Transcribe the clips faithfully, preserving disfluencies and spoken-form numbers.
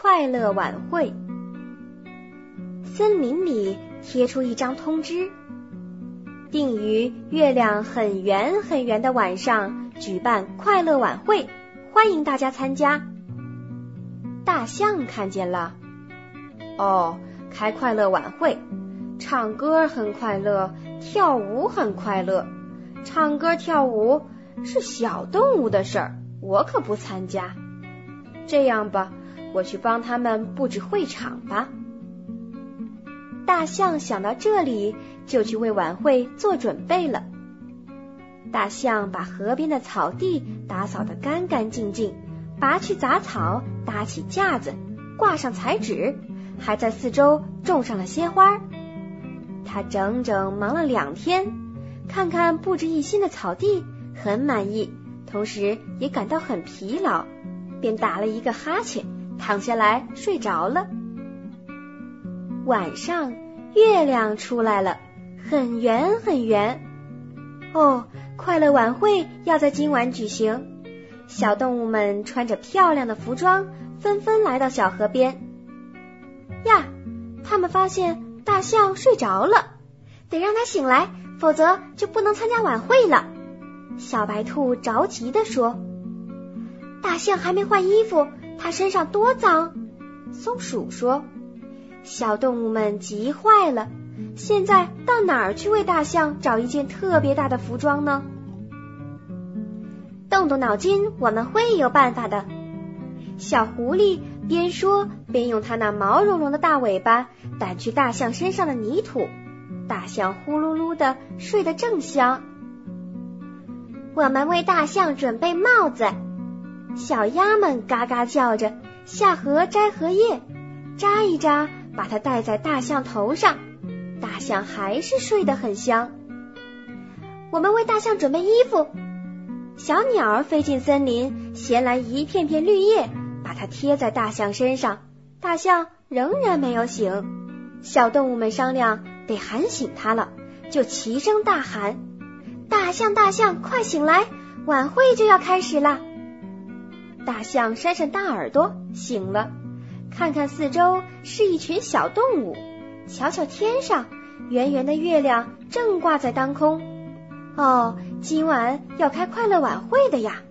快乐晚会。森林里贴出一张通知，定于月亮很圆很圆的晚上举办快乐晚会，欢迎大家参加。大象看见了，哦，开快乐晚会，唱歌很快乐，跳舞很快乐。唱歌跳舞是小动物的事儿，我可不参加。这样吧，我去帮他们布置会场吧。大象想到这里，就去为晚会做准备了。大象把河边的草地打扫得干干净净，拔去杂草，搭起架子，挂上彩纸，还在四周种上了鲜花。他整整忙了两天，看看布置一新的草地，很满意，同时也感到很疲劳，便打了一个哈欠，躺下来睡着了。晚上月亮出来了，很圆很圆。哦，快乐晚会要在今晚举行。小动物们穿着漂亮的服装，纷纷来到小河边。呀，他们发现大象睡着了，得让他醒来，否则就不能参加晚会了。小白兔着急地说。大象还没换衣服，它身上多脏。松鼠说。小动物们急坏了，现在到哪儿去为大象找一件特别大的服装呢？动动脑筋，我们会有办法的。小狐狸边说边用它那毛茸茸的大尾巴掸去大象身上的泥土，大象呼噜噜的睡得正香。我们为大象准备帽子，小鸭们嘎嘎叫着下河摘荷叶，扎一扎把它戴在大象头上，大象还是睡得很香。我们为大象准备衣服，小鸟飞进森林，衔来一片片绿叶，把它贴在大象身上，大象仍然没有醒。小动物们商量得喊醒它了，就齐声大喊：大象大象快醒来，晚会就要开始了。大象扇扇大耳朵醒了，看看四周是一群小动物，瞧瞧天上，圆圆的月亮正挂在当空。哦，今晚要开快乐晚会的呀。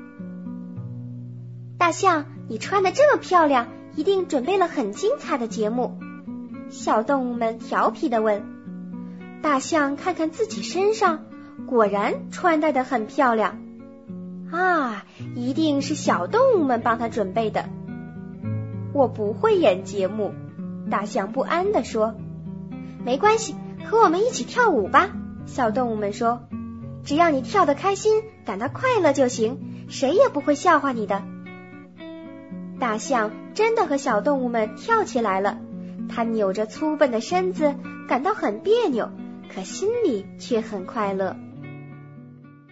大象，你穿得这么漂亮，一定准备了很精彩的节目。小动物们调皮地问。大象看看自己身上，果然穿戴得很漂亮。啊，一定是小动物们帮它准备的。我不会演节目，大象不安地说。没关系，和我们一起跳舞吧，小动物们说。只要你跳得开心，感到快乐就行，谁也不会笑话你的。大象真的和小动物们跳起来了，它扭着粗笨的身子，感到很别扭，可心里却很快乐。